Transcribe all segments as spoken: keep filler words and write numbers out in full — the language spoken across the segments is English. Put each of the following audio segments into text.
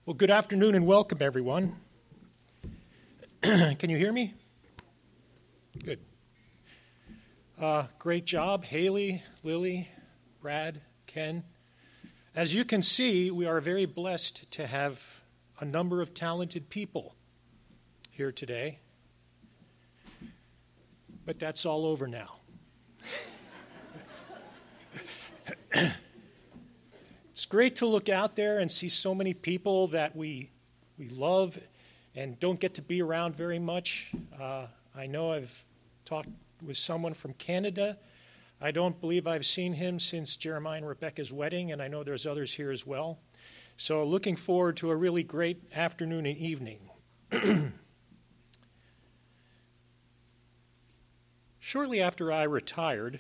Well, good afternoon and welcome, everyone. Can you hear me? Good. Uh, great job, Haley, Lily, Brad, Ken. As you can see, we are very blessed to have a number of talented people here today. But that's all over now. It's great to look out there and see so many people that we we love and don't get to be around very much. Uh, I know I've talked with someone from Canada. I don't believe I've seen him since Jeremiah and Rebecca's wedding, and I know there's others here as well. So looking forward to a really great afternoon and evening. Shortly after I retired,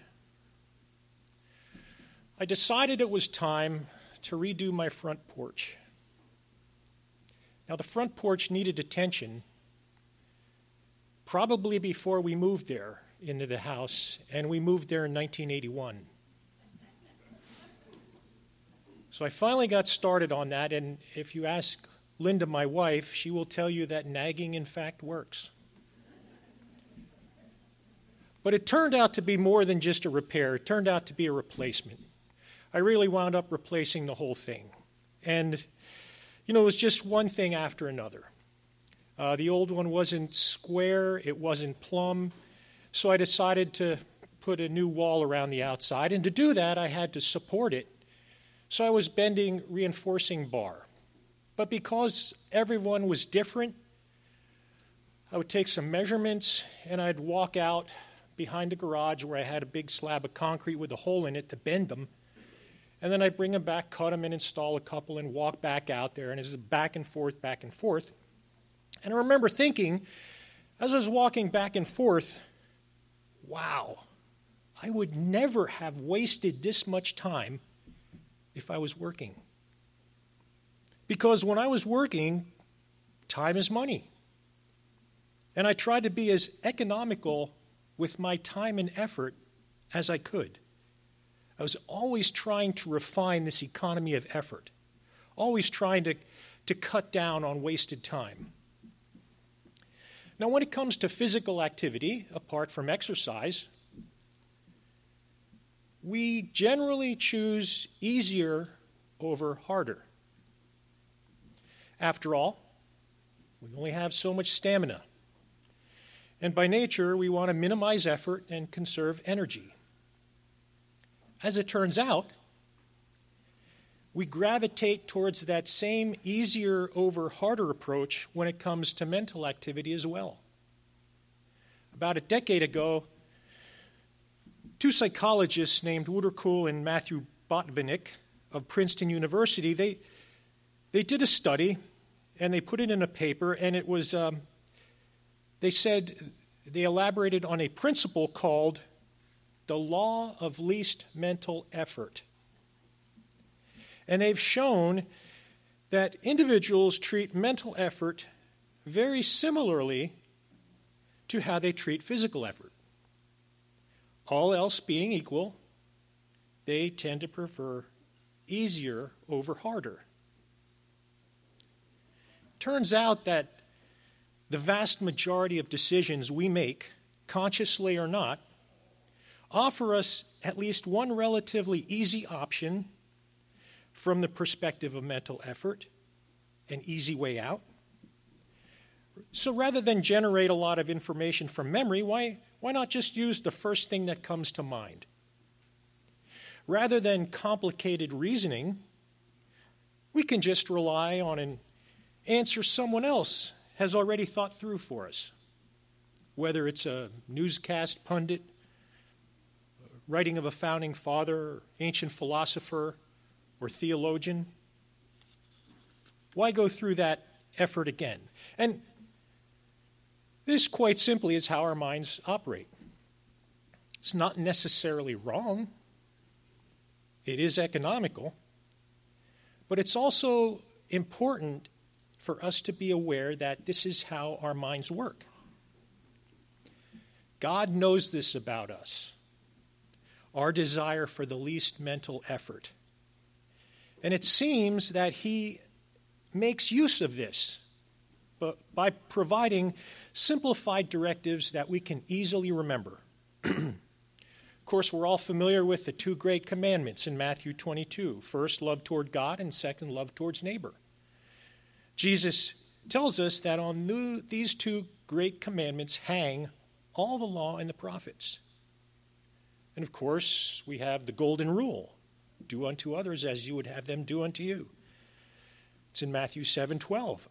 I decided it was time to redo my front porch. Now, the front porch needed attention probably before we moved there into the house, and we moved there in nineteen eighty-one. So I finally got started on that, and if you ask Linda, my wife, she will tell you that nagging, in fact, works. But it turned out to be more than just a repair. It turned out to be a replacement. I really wound up replacing the whole thing. And, you know, it was just one thing after another. Uh, the old one wasn't square, it wasn't plumb, so I decided to put a new wall around the outside. And to do that, I had to support it. So I was bending reinforcing bar. But because everyone was different, I would take some measurements and I'd walk out behind the garage where I had a big slab of concrete with a hole in it to bend them. And then I'd bring them back, cut them, and install a couple and walk back out there. And it was back and forth, back and forth. And I remember thinking, as I was walking back and forth, wow, I would never have wasted this much time if I was working. Because when I was working, time is money. And I tried to be as economical with my time and effort as I could. I was always trying to refine this economy of effort, always trying to, to cut down on wasted time. Now, when it comes to physical activity, apart from exercise, we generally choose easier over harder. After all, we only have so much stamina. And by nature, we want to minimize effort and conserve energy. As it turns out, we gravitate towards that same easier over harder approach when it comes to mental activity as well. About a decade ago, two psychologists named Wouter Kuhl and Matthew Botvinnik of Princeton University, they, they did a study and they put it in a paper, and it was, um, they said, they elaborated on a principle called the law of least mental effort. And they've shown that individuals treat mental effort very similarly to how they treat physical effort. All else being equal, they tend to prefer easier over harder. Turns out that the vast majority of decisions we make, consciously or not, offer us at least one relatively easy option from the perspective of mental effort, an easy way out. So rather than generate a lot of information from memory, why, why not just use the first thing that comes to mind? Rather than complicated reasoning, we can just rely on an answer someone else has already thought through for us, whether it's a newscast pundit, writing of a founding father, ancient philosopher, or theologian. Why go through that effort again? And this, quite simply, is how our minds operate. It's not necessarily wrong. It is economical. But it's also important for us to be aware that this is how our minds work. God knows this about us, our desire for the least mental effort. And it seems that he makes use of this but by providing simplified directives that we can easily remember. Of course, we're all familiar with the two great commandments in Matthew twenty-two. First, love toward God, and second, love towards neighbor. Jesus tells us that on the, these two great commandments hang all the law and the prophets. And of course, we have the golden rule, do unto others as you would have them do unto you. It's in Matthew seven twelve.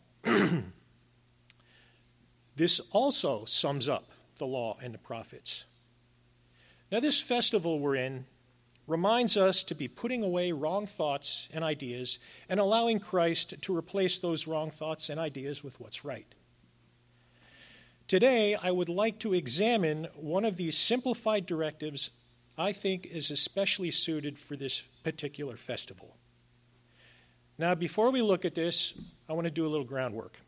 This also sums up the law and the prophets. Now, this festival we're in reminds us to be putting away wrong thoughts and ideas and allowing Christ to replace those wrong thoughts and ideas with what's right. Today, I would like to examine one of these simplified directives I think is especially suited for this particular festival. Now, before we look at this, I want to do a little groundwork.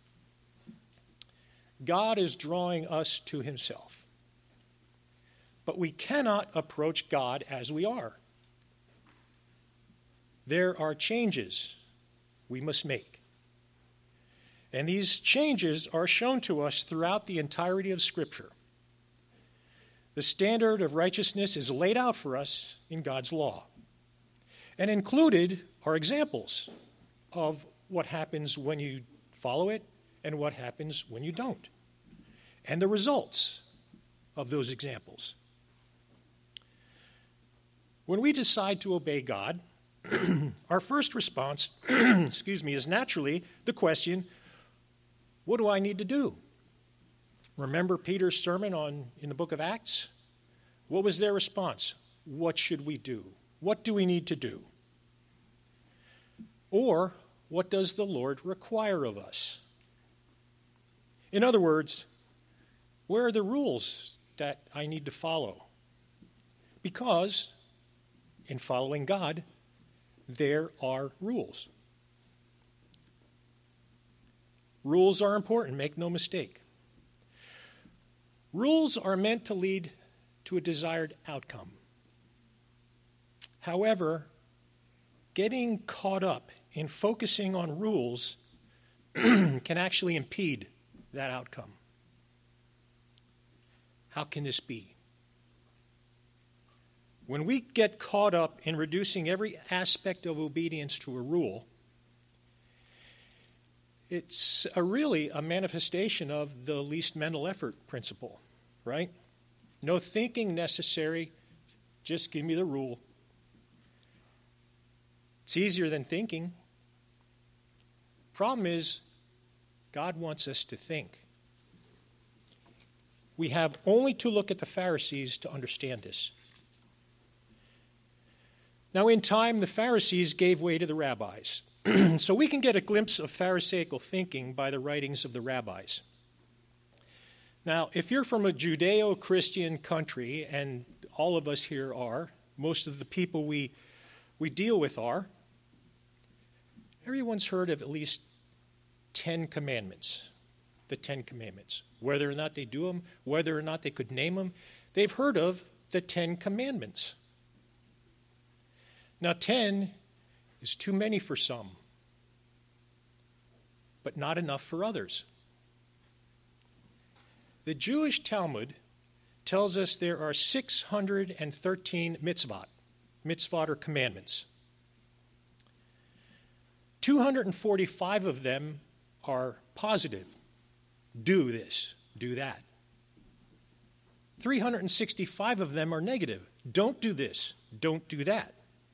God is drawing us to himself. But we cannot approach God as we are. There are changes we must make. And these changes are shown to us throughout the entirety of Scripture. The standard of righteousness is laid out for us in God's law. And included are examples of what happens when you follow it and what happens when you don't, and the results of those examples. When we decide to obey God, our first response, excuse me, is naturally the question, what do I need to do? Remember Peter's sermon on in the book of Acts? What was their response? What should we do? What do we need to do? Or, what does the Lord require of us? In other words, where are the rules that I need to follow? Because in following God, there are rules. Rules are important, make no mistake. Rules are meant to lead to a desired outcome. However, getting caught up in focusing on rules can actually impede that outcome. How can this be? When we get caught up in reducing every aspect of obedience to a rule, it's a really a manifestation of the least mental effort principle, right? No thinking necessary, just give me the rule. It's easier than thinking. Problem is, God wants us to think. We have only to look at the Pharisees to understand this. Now, in time, the Pharisees gave way to the rabbis. So we can get a glimpse of Pharisaical thinking by the writings of the rabbis. Now, if you're from a Judeo-Christian country, and all of us here are, most of the people we, we deal with are, everyone's heard of at least Ten Commandments, the Ten Commandments. Whether or not they do them, whether or not they could name them, they've heard of the Ten Commandments. Now, ten is too many for some, but not enough for others. The Jewish Talmud tells us there are six hundred thirteen mitzvot. Mitzvot are commandments. two hundred forty-five of them are positive. Do this, do that. three hundred sixty-five of them are negative. Don't do this, don't do that.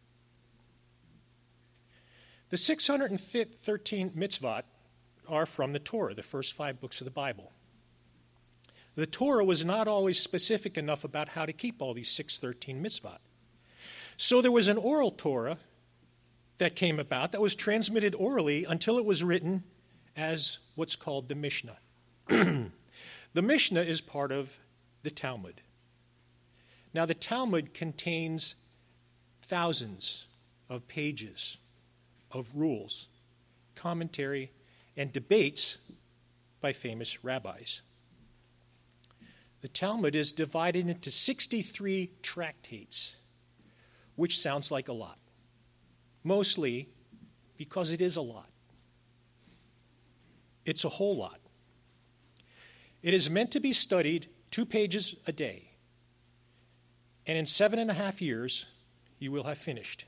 The six hundred thirteen mitzvot are from the Torah, the first five books of the Bible. The Torah was not always specific enough about how to keep all these six hundred thirteen mitzvot. So there was an oral Torah that came about that was transmitted orally until it was written as what's called the Mishnah. The Mishnah is part of the Talmud. Now, the Talmud contains thousands of pages of rules, commentary, and debates by famous rabbis. The Talmud is divided into sixty-three tractates, which sounds like a lot, mostly because it is a lot. It's a whole lot. It is meant to be studied two pages a day. And in seven and a half years, you will have finished.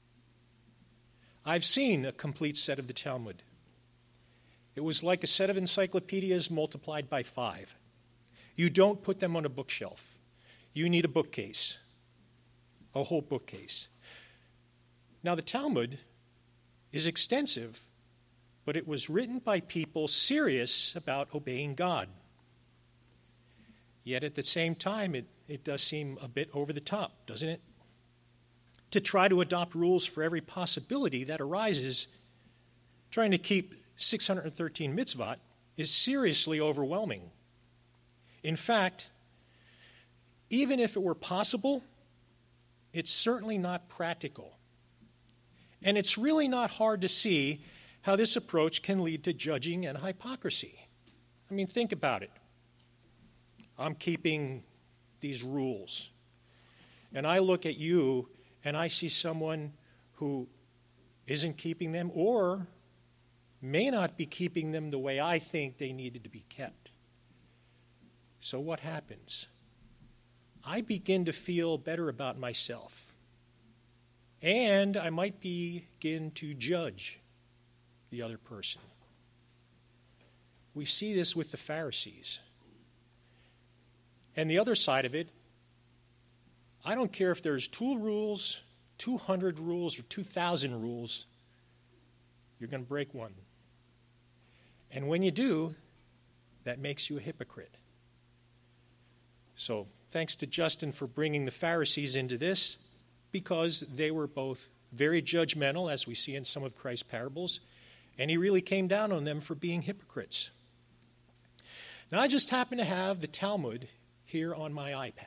I've seen a complete set of the Talmud. It was like a set of encyclopedias multiplied by five. You don't put them on a bookshelf. You need a bookcase, a whole bookcase. Now, the Talmud is extensive, but it was written by people serious about obeying God. Yet at the same time, it, it does seem a bit over the top, doesn't it? To try to adopt rules for every possibility that arises, trying to keep six hundred thirteen mitzvot, is seriously overwhelming. In fact, even if it were possible, it's certainly not practical. And it's really not hard to see how this approach can lead to judging and hypocrisy. I mean, think about it. I'm keeping these rules, and I look at you and I see someone who isn't keeping them or may not be keeping them the way I think they needed to be kept. So what happens? I begin to feel better about myself. And I might begin to judge the other person. We see this with the Pharisees. And the other side of it, I don't care if there's two rules, two hundred rules, or two thousand rules, you're going to break one. And when you do, that makes you a hypocrite. So thanks to Justin for bringing the Pharisees into this, because they were both very judgmental, as we see in some of Christ's parables, and he really came down on them for being hypocrites. Now, I just happen to have the Talmud here on my iPad.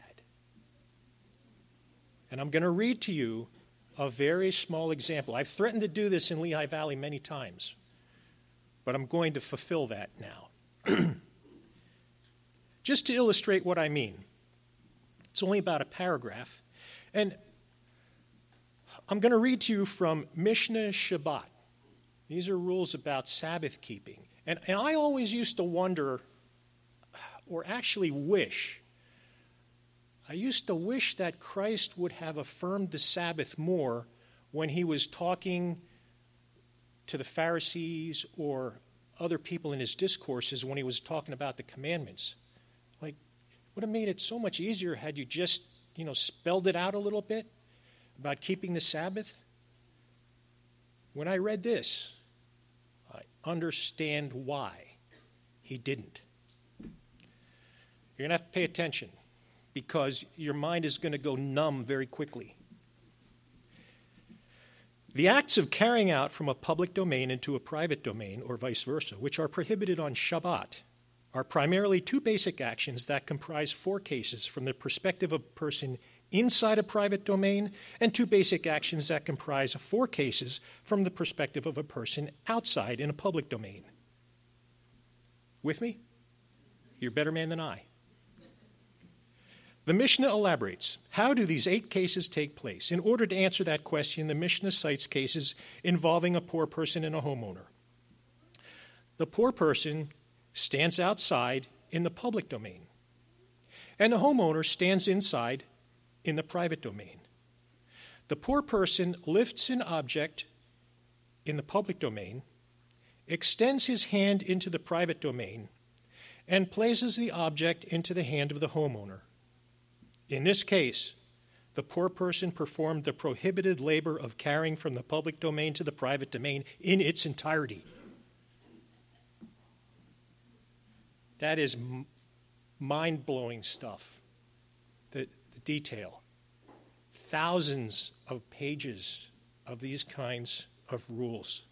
And I'm going to read to you a very small example. I've threatened to do this in Lehigh Valley many times, but I'm going to fulfill that now. Just to illustrate what I mean. It's only about a paragraph. And I'm going to read to you from Mishnah Shabbat. These are rules about Sabbath keeping. And, and I always used to wonder, or actually wish, I used to wish that Christ would have affirmed the Sabbath more when he was talking to the Pharisees or other people in his discourses when he was talking about the commandments. Like, would have made it so much easier had you just, you know, spelled it out a little bit about keeping the Sabbath. When I read this, I understand why he didn't. You're going to have to pay attention, because your mind is going to go numb very quickly. The acts of carrying out from a public domain into a private domain, or vice versa, which are prohibited on Shabbat, are primarily two basic actions that comprise four cases from the perspective of a person inside a private domain, and two basic actions that comprise four cases from the perspective of a person outside in a public domain. With me? You're a better man than I. The Mishnah elaborates, how do these eight cases take place? In order to answer that question, the Mishnah cites cases involving a poor person and a homeowner. The poor person stands outside in the public domain, and the homeowner stands inside in the private domain. The poor person lifts an object in the public domain, extends his hand into the private domain, and places the object into the hand of the homeowner. In this case, the poor person performed the prohibited labor of carrying from the public domain to the private domain in its entirety. That is m- mind-blowing stuff, the, the detail. Thousands of pages of these kinds of rules.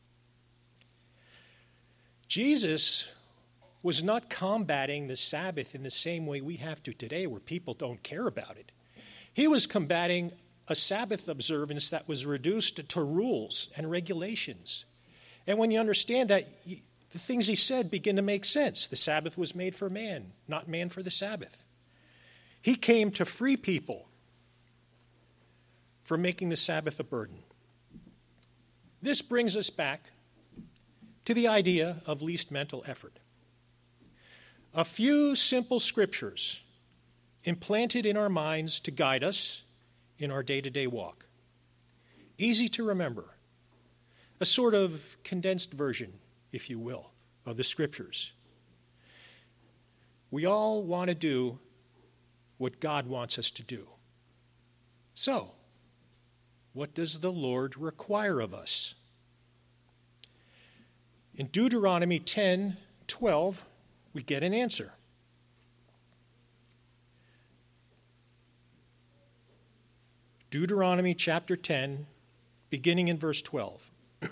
Jesus was not combating the Sabbath in the same way we have to today, where people don't care about it. He was combating a Sabbath observance that was reduced to rules and regulations. And when you understand that, the things he said begin to make sense. The Sabbath was made for man, not man for the Sabbath. He came to free people from making the Sabbath a burden. This brings us back to the idea of least mental effort. A few simple scriptures implanted in our minds to guide us in our day-to-day walk. Easy to remember. A sort of condensed version, if you will, of the scriptures. We all want to do what God wants us to do. So, what does the Lord require of us? In Deuteronomy ten twelve, we get an answer. Deuteronomy chapter ten, beginning in verse twelve.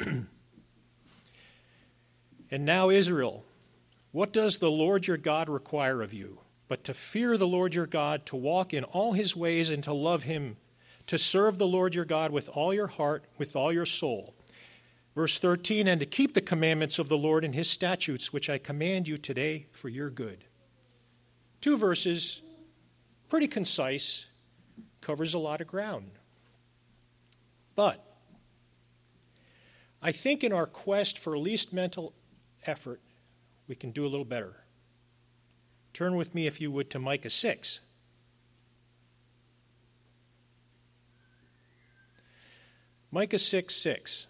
And now, Israel, what does the Lord your God require of you? But to fear the Lord your God, to walk in all his ways, and to love him, to serve the Lord your God with all your heart, with all your soul. Verse thirteen, and to keep the commandments of the Lord and his statutes, which I command you today for your good. Two verses, pretty concise, covers a lot of ground. But I think in our quest for least mental effort, we can do a little better. Turn with me, if you would, to Micah six. Micah six six.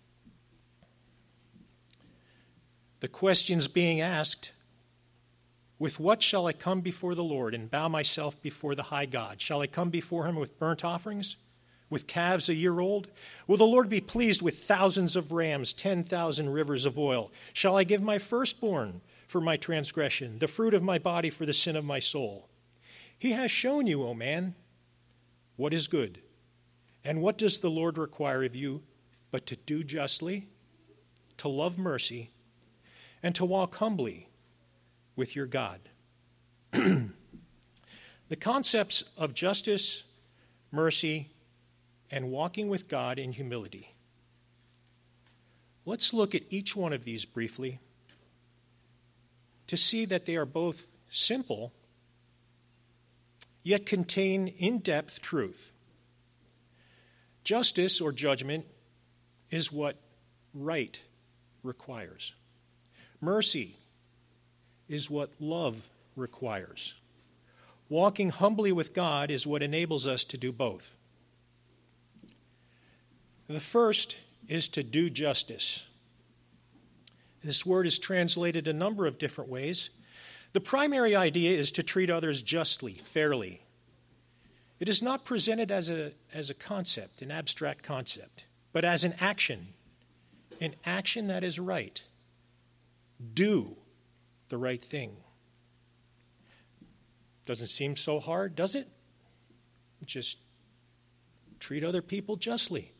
The question's being asked, with what shall I come before the Lord and bow myself before the high God? Shall I come before him with burnt offerings, with calves a year old? Will the Lord be pleased with thousands of rams, ten thousand rivers of oil? Shall I give my firstborn for my transgression, the fruit of my body for the sin of my soul? He has shown you, O man, what is good. And what does the Lord require of you but to do justly, to love mercy, and to walk humbly with your God? The concepts of justice, mercy, and walking with God in humility. Let's look at each one of these briefly to see that they are both simple, yet contain in-depth truth. Justice or judgment is what right requires. Mercy is what love requires. Walking humbly with God is what enables us to do both. The first is to do justice. This word is translated a number of different ways. The primary idea is to treat others justly, fairly. It is not presented as a, as a concept, an abstract concept, but as an action, an action that is right. Do the right thing. Doesn't seem so hard, does it? Just treat other people justly.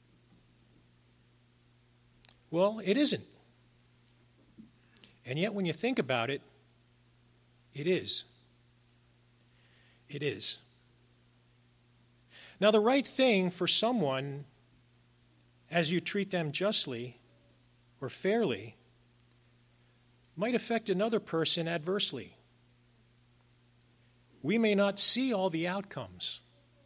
Well, it isn't. And yet when you think about it, it is. It is. Now, the right thing for someone, as you treat them justly or fairly, might affect another person adversely. We may not see all the outcomes.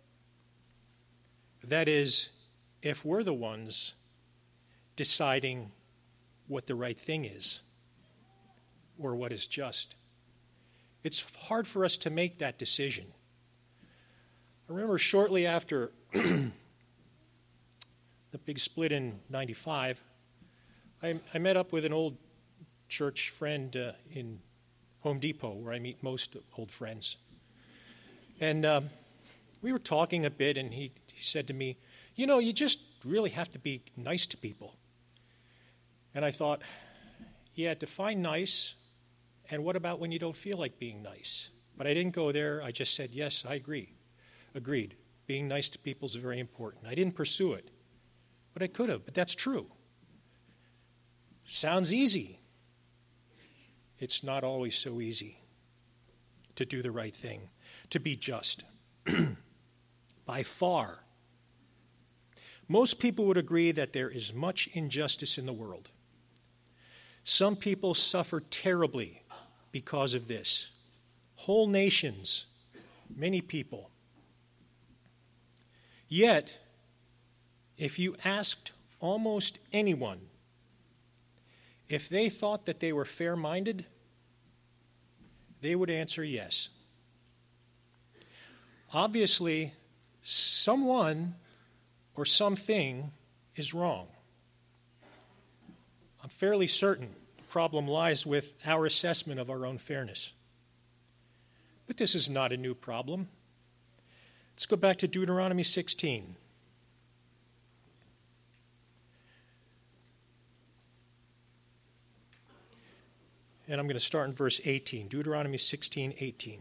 That is, if we're the ones deciding what the right thing is or what is just. It's hard for us to make that decision. I remember shortly after the big split in ninety-five, I, I met up with an old church friend uh, in Home Depot, where I meet most old friends. And um, we were talking a bit, and he, he said to me, you know, you just really have to be nice to people. And I thought, yeah, define nice, and what about when you don't feel like being nice? But I didn't go there. I just said, yes, I agree. Agreed. Being nice to people is very important. I didn't pursue it, but I could have, but that's true. Sounds easy. It's not always so easy to do the right thing, to be just. By far. Most people would agree that there is much injustice in the world. Some people suffer terribly because of this. Whole nations, many people. Yet, if you asked almost anyone if they thought that they were fair-minded, they would answer yes. Obviously, someone or something is wrong. I'm fairly certain the problem lies with our assessment of our own fairness. But this is not a new problem. Let's go back to Deuteronomy sixteen. And I'm going to start in verse eighteen. Deuteronomy sixteen, eighteen.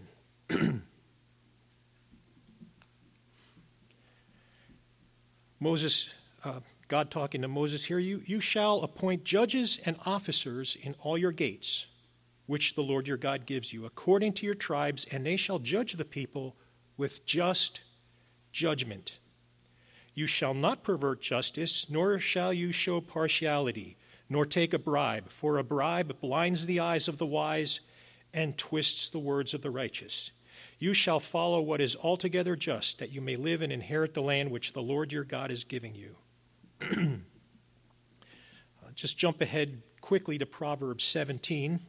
Moses, uh, God talking to Moses here, you, you shall appoint judges and officers in all your gates, which the Lord your God gives you, according to your tribes, and they shall judge the people with just judgment. You shall not pervert justice, nor shall you show partiality, nor take a bribe, for a bribe blinds the eyes of the wise and twists the words of the righteous. You shall follow what is altogether just, that you may live and inherit the land which the Lord your God is giving you. uh, just jump ahead quickly to Proverbs seventeen.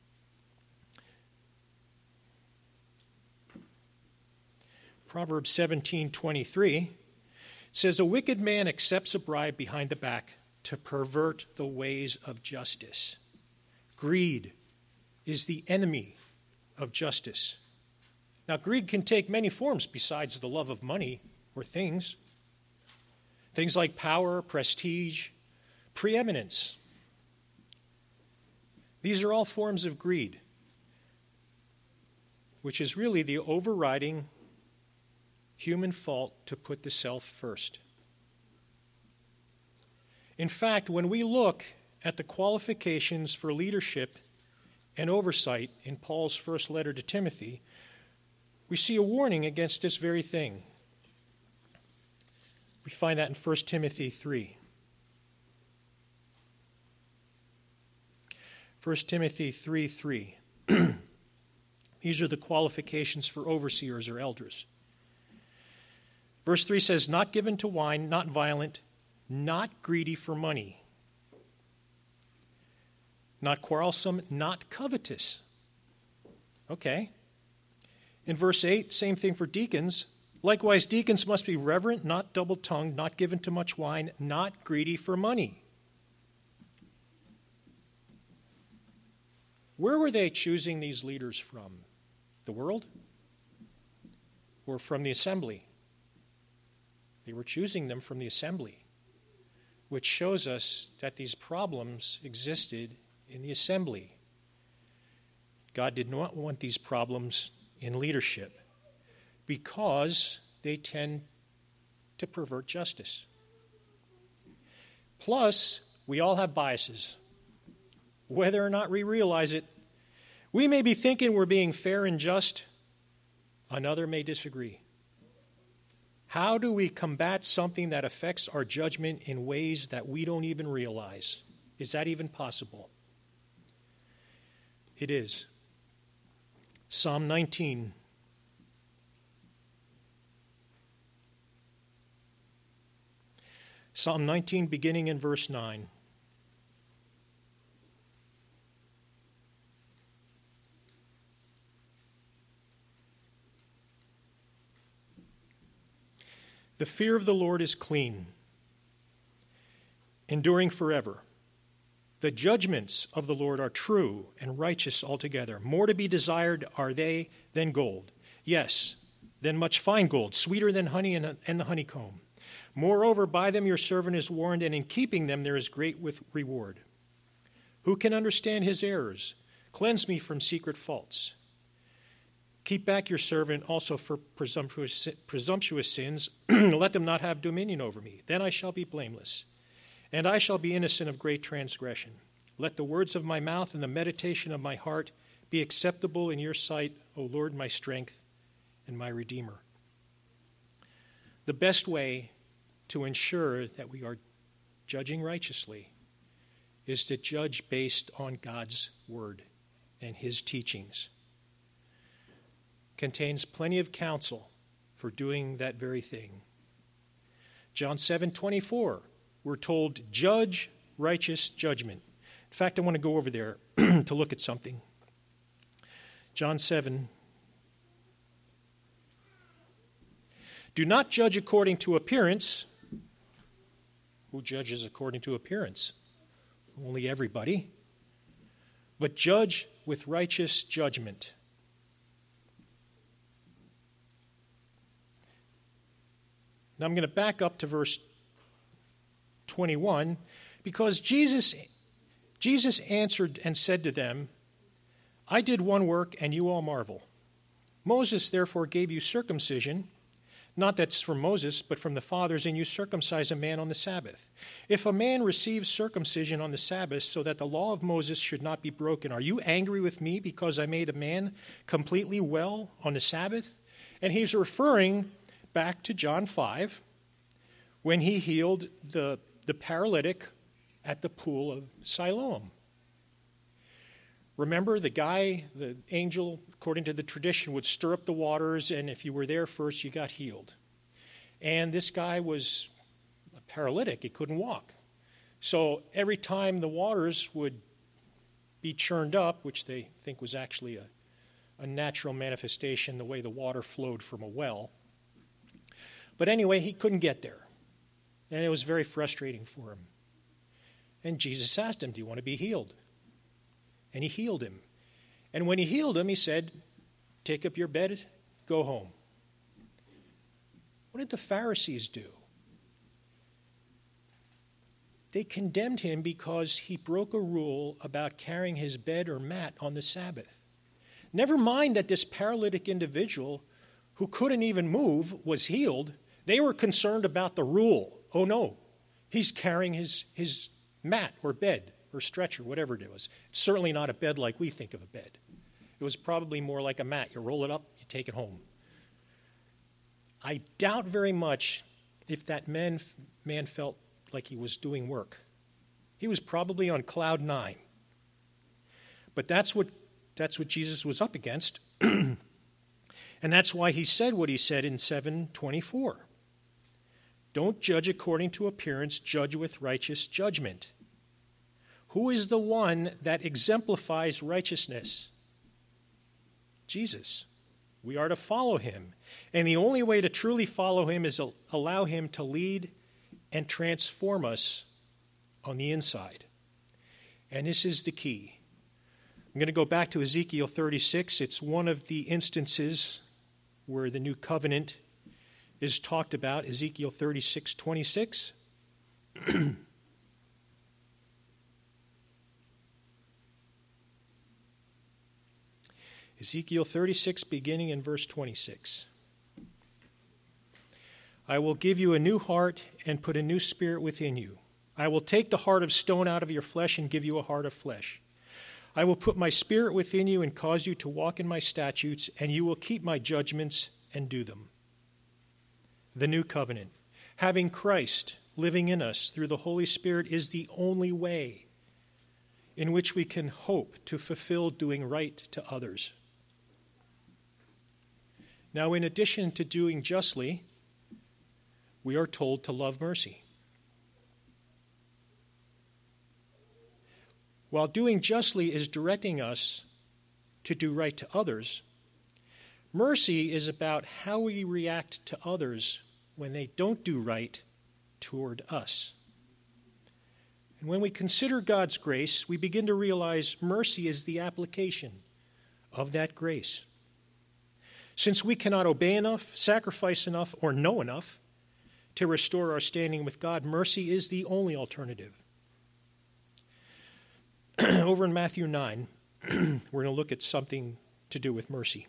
Proverbs seventeen twenty-three says, a wicked man accepts a bribe behind the back to pervert the ways of justice. Greed is the enemy of justice. Now, greed can take many forms besides the love of money or things. Things like power, prestige, preeminence. These are all forms of greed, which is really the overriding human fault to put the self first. In fact, when we look at the qualifications for leadership and oversight in Paul's first letter to Timothy, we see a warning against this very thing. We find that in First Timothy three. First Timothy three three. These are the qualifications for overseers or elders. Verse three says, not given to wine, not violent, not greedy for money, not quarrelsome, not covetous. Okay. In verse eight, same thing for deacons. Likewise, deacons must be reverent, not double-tongued, not given to much wine, not greedy for money. Where were they choosing these leaders from? The world? Or from the assembly? They were choosing them from the assembly, which shows us that these problems existed in the assembly. God did not want these problems in leadership because they tend to pervert justice. Plus, we all have biases. Whether or not we realize it, we may be thinking we're being fair and just. Another may disagree. How do we combat something that affects our judgment in ways that we don't even realize? Is that even possible? It is. Psalm nineteen. Psalm nineteen, beginning in verse nine. The fear of the Lord is clean, enduring forever. The judgments of the Lord are true and righteous altogether. More to be desired are they than gold. Yes, than much fine gold, sweeter than honey and, and the honeycomb. Moreover, by them your servant is warned, and in keeping them there is great with reward. Who can understand his errors? Cleanse me from secret faults. Keep back your servant also for presumptuous, presumptuous sins. Let them not have dominion over me. Then I shall be blameless, and I shall be innocent of great transgression. Let the words of my mouth and the meditation of my heart be acceptable in your sight, O Lord, my strength and my Redeemer. The best way to ensure that we are judging righteously is to judge based on God's word and his teachings. Contains plenty of counsel for doing that very thing. John seven twenty-four, we're told, judge righteous judgment. In fact, I want to go over there to look at something. John seven. Do not judge according to appearance. Who judges according to appearance? Only everybody. But judge with righteous judgment. Now I'm going to back up to verse twenty-one, because Jesus, Jesus answered and said to them, I did one work, and you all marvel. Moses therefore gave you circumcision, not that's from Moses, but from the fathers, and you circumcise a man on the Sabbath. If a man receives circumcision on the Sabbath so that the law of Moses should not be broken, are you angry with me because I made a man completely well on the Sabbath? And he's referring back to John five, when he healed the, the paralytic at the pool of Siloam. Remember, the guy, the angel, according to the tradition, would stir up the waters, and if you were there first, you got healed. And this guy was a paralytic. He couldn't walk. So every time the waters would be churned up, which they think was actually a, a natural manifestation, the way the water flowed from a well. But anyway, he couldn't get there. And it was very frustrating for him. And Jesus asked him, do you want to be healed? And he healed him. And when he healed him, he said, take up your bed, go home. What did the Pharisees do? They condemned him because he broke a rule about carrying his bed or mat on the Sabbath. Never mind that this paralytic individual who couldn't even move was healed. They were concerned about the rule. Oh no, he's carrying his, his mat or bed or stretcher, whatever it was. It's certainly not a bed like we think of a bed. It was probably more like a mat. You roll it up, you take it home. I doubt very much if that man, man felt like he was doing work. He was probably on cloud nine. But that's what, that's what Jesus was up against. And that's why he said what he said in seven twenty-four. Don't judge according to appearance, judge with righteous judgment. Who is the one that exemplifies righteousness? Jesus. We are to follow him. And the only way to truly follow him is to allow him to lead and transform us on the inside. And this is the key. I'm going to go back to Ezekiel thirty-six. It's one of the instances where the new covenant is talked about. Ezekiel thirty-six twenty-six. Ezekiel thirty-six, beginning in verse twenty-six. I will give you a new heart and put a new spirit within you. I will take the heart of stone out of your flesh and give you a heart of flesh. I will put my spirit within you and cause you to walk in my statutes, and you will keep my judgments and do them. The new covenant, having Christ living in us through the Holy Spirit, is the only way in which we can hope to fulfill doing right to others. Now, in addition to doing justly, we are told to love mercy. While doing justly is directing us to do right to others, mercy is about how we react to others when they don't do right toward us. And when we consider God's grace, we begin to realize mercy is the application of that grace. Since we cannot obey enough, sacrifice enough, or know enough to restore our standing with God, mercy is the only alternative. Over in Matthew nine, we're going to look at something to do with mercy.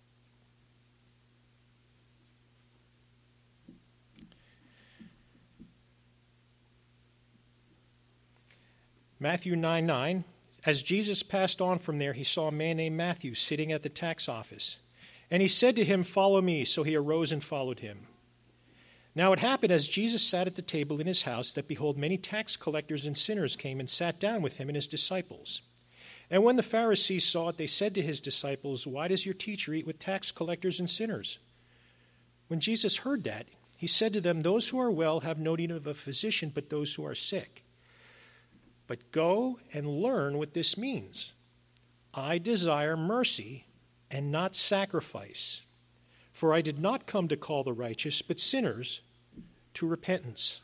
Matthew nine nine, as Jesus passed on from there, he saw a man named Matthew sitting at the tax office. And he said to him, follow me. So he arose and followed him. Now it happened as Jesus sat at the table in his house that, behold, many tax collectors and sinners came and sat down with him and his disciples. And when the Pharisees saw it, they said to his disciples, why does your teacher eat with tax collectors and sinners? When Jesus heard that, he said to them, those who are well have no need of a physician, but those who are sick. But go and learn what this means. I desire mercy and not sacrifice, for I did not come to call the righteous, but sinners to repentance.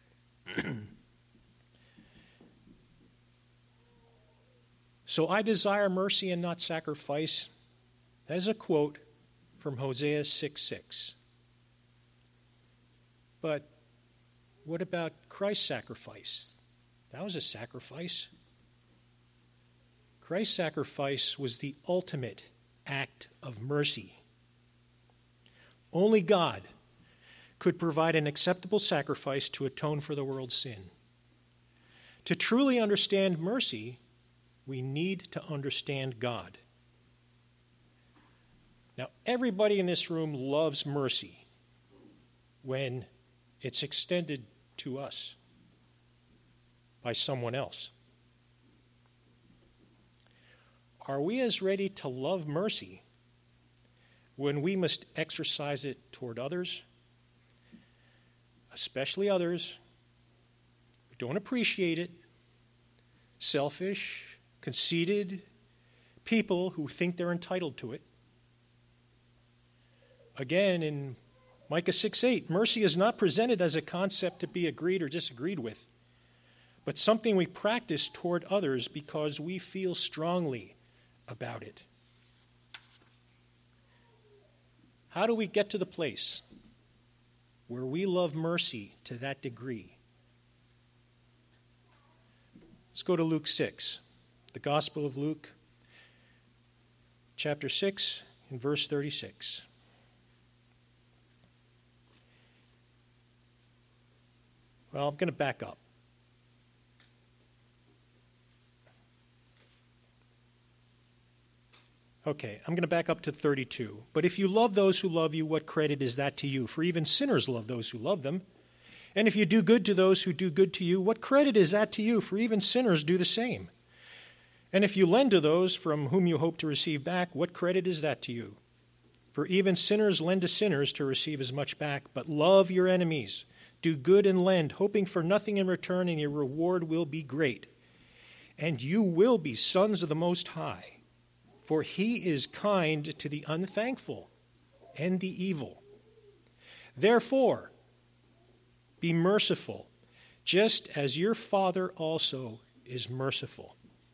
So I desire mercy and not sacrifice. That is a quote from Hosea six six. But what about Christ's sacrifice? That was a sacrifice. Christ's sacrifice was the ultimate act of mercy. Only God could provide an acceptable sacrifice to atone for the world's sin. To truly understand mercy, we need to understand God. Now, everybody in this room loves mercy when it's extended to us by someone else. Are we as ready to love mercy when we must exercise it toward others, especially others who don't appreciate it, selfish, conceited, people who think they're entitled to it? Again, in Micah six eight, mercy is not presented as a concept to be agreed or disagreed with, but something we practice toward others because we feel strongly about it. How do we get to the place where we love mercy to that degree? Let's go to Luke six, the Gospel of Luke, chapter six, in verse thirty-six. Well, I'm going to back up. Okay, I'm going to back up to thirty-two. But if you love those who love you, what credit is that to you? For even sinners love those who love them. And if you do good to those who do good to you, what credit is that to you? For even sinners do the same. And if you lend to those from whom you hope to receive back, what credit is that to you? For even sinners lend to sinners to receive as much back. But love your enemies. Do good and lend, hoping for nothing in return, and your reward will be great. And you will be sons of the Most High. For he is kind to the unthankful and the evil. Therefore, be merciful, just as your Father also is merciful.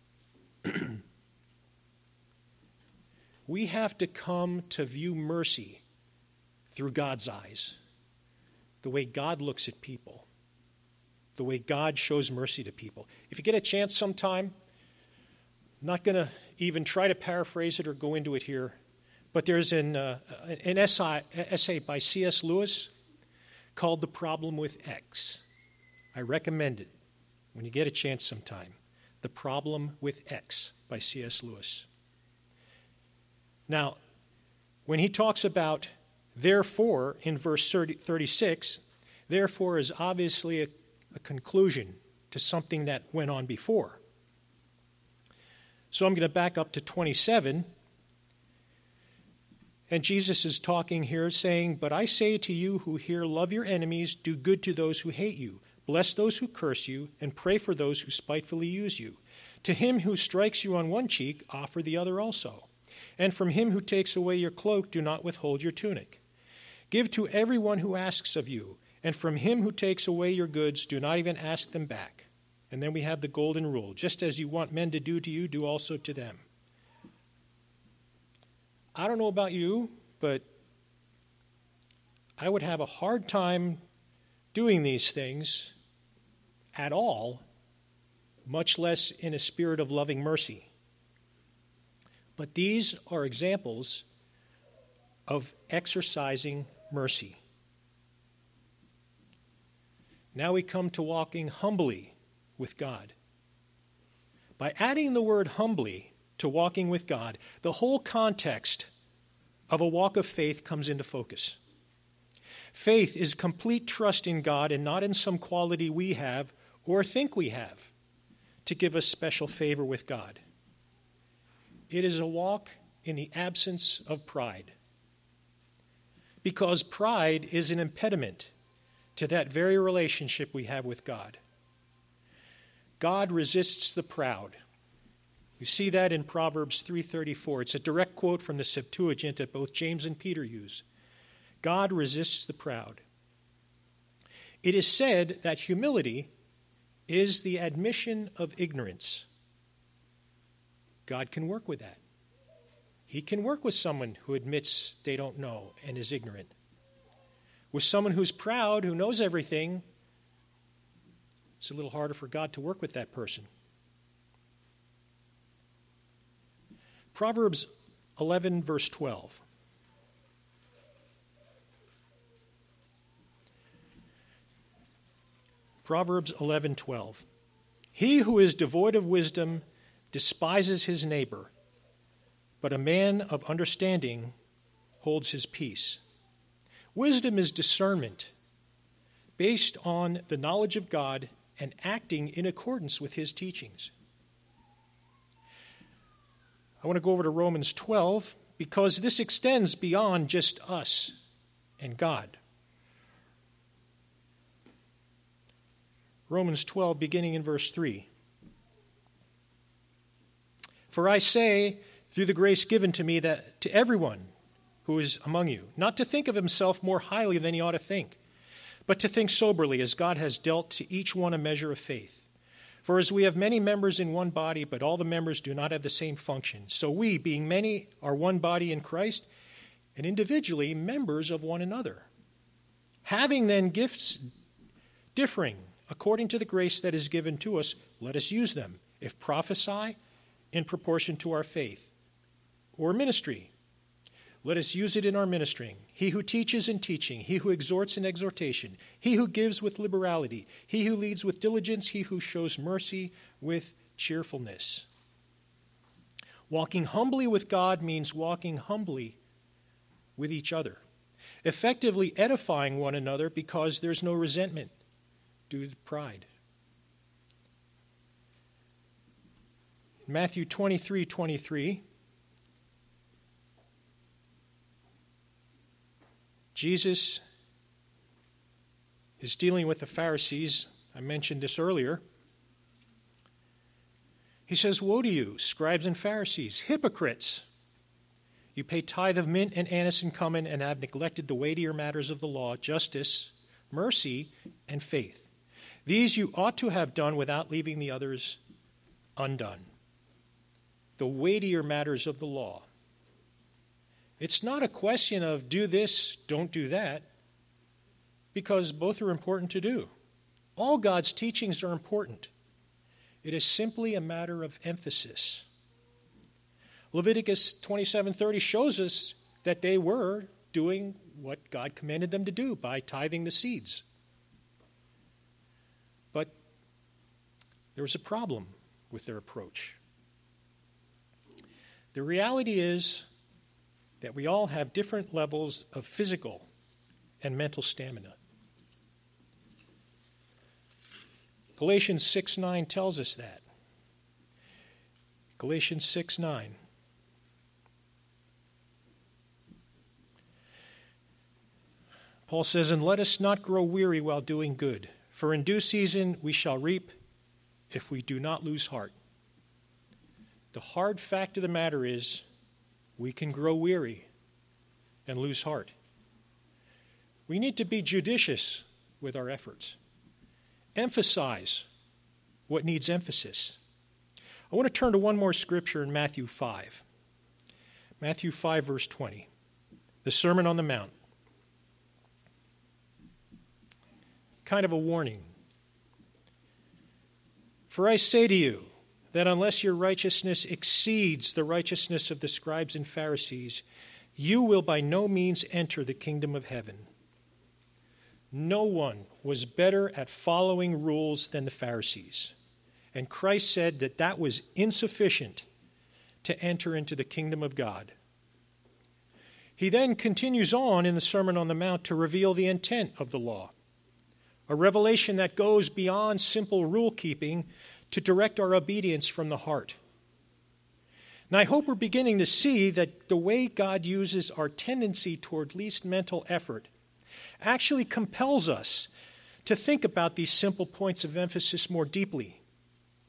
We have to come to view mercy through God's eyes, the way God looks at people, the way God shows mercy to people. If you get a chance sometime, I'm not going to even try to paraphrase it or go into it here, but there's an, uh, an essay, essay by C S Lewis called The Problem with X. I recommend it when you get a chance sometime. The Problem with X by C S Lewis. Now, when he talks about therefore in verse thirty-six, therefore is obviously a, a conclusion to something that went on before. So I'm going to back up to twenty-seven. And Jesus is talking here saying, but I say to you who hear, love your enemies, do good to those who hate you, bless those who curse you, and pray for those who spitefully use you. To him who strikes you on one cheek, offer the other also. And from him who takes away your cloak, do not withhold your tunic. Give to everyone who asks of you, and from him who takes away your goods, do not even ask them back. And then we have the golden rule. Just as you want men to do to you, do also to them. I don't know about you, but I would have a hard time doing these things at all, much less in a spirit of loving mercy. But these are examples of exercising mercy. Now we come to walking humbly with God. By adding the word humbly to walking with God, the whole context of a walk of faith comes into focus. Faith is complete trust in God and not in some quality we have or think we have to give us special favor with God. It is a walk in the absence of pride, because pride is an impediment to that very relationship we have with God. God resists the proud. You see that in Proverbs three thirty-four. It's a direct quote from the Septuagint that both James and Peter use. God resists the proud. It is said that humility is the admission of ignorance. God can work with that. He can work with someone who admits they don't know and is ignorant. With someone who's proud, who knows everything, it's a little harder for God to work with that person. Proverbs eleven, verse twelve. Proverbs eleven twelve. He who is devoid of wisdom despises his neighbor, but a man of understanding holds his peace. Wisdom is discernment based on the knowledge of God and acting in accordance with his teachings. I want to go over to Romans twelve because this extends beyond just us and God. Romans twelve, beginning in verse three. For I say, through the grace given to me, that to everyone who is among you, not to think of himself more highly than he ought to think, but to think soberly, as God has dealt to each one a measure of faith. For as we have many members in one body, but all the members do not have the same function, so we, being many, are one body in Christ, and individually members of one another. Having then gifts differing according to the grace that is given to us, let us use them. If prophesy, in proportion to our faith. Or ministry, let us use it in our ministering. He who teaches in teaching, he who exhorts in exhortation, he who gives with liberality, he who leads with diligence, he who shows mercy with cheerfulness. Walking humbly with God means walking humbly with each other, effectively edifying one another because there's no resentment due to pride. Matthew twenty-three twenty-three. Jesus is dealing with the Pharisees. I mentioned this earlier. He says, "Woe to you, scribes and Pharisees, hypocrites! You pay tithe of mint and anise and cumin and have neglected the weightier matters of the law, justice, mercy, and faith. These you ought to have done without leaving the others undone." The weightier matters of the law. It's not a question of do this, don't do that, because both are important to do. All God's teachings are important. It is simply a matter of emphasis. Leviticus twenty-seven thirty shows us that they were doing what God commanded them to do by tithing the seeds. But there was a problem with their approach. The reality is that we all have different levels of physical and mental stamina. Galatians six nine tells us that. Galatians six nine. Paul says, "And let us not grow weary while doing good, for in due season we shall reap if we do not lose heart." The hard fact of the matter is we can grow weary and lose heart. We need to be judicious with our efforts. Emphasize what needs emphasis. I want to turn to one more scripture in Matthew five. Matthew five, verse twenty. The Sermon on the Mount. Kind of a warning. "For I say to you, that unless your righteousness exceeds the righteousness of the scribes and Pharisees, you will by no means enter the kingdom of heaven. No one was better at following rules than the Pharisees, and Christ said that that was insufficient to enter into the kingdom of God." He then continues on in the Sermon on the Mount to reveal the intent of the law, a revelation that goes beyond simple rule-keeping to direct our obedience from the heart. And I hope we're beginning to see that the way God uses our tendency toward least mental effort actually compels us to think about these simple points of emphasis more deeply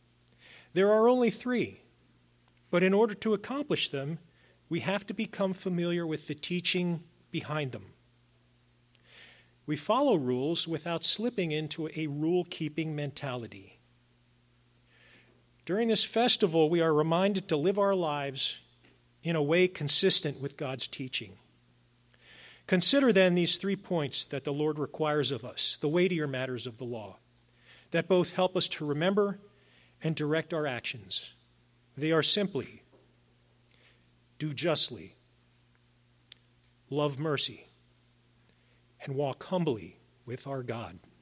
There are only three, but in order to accomplish them, we have to become familiar with the teaching behind them. We follow rules without slipping into a rule-keeping mentality. During this festival, we are reminded to live our lives in a way consistent with God's teaching. Consider then these three points that the Lord requires of us, the weightier matters of the law, that both help us to remember and direct our actions. They are simply, do justly, love mercy, and walk humbly with our God.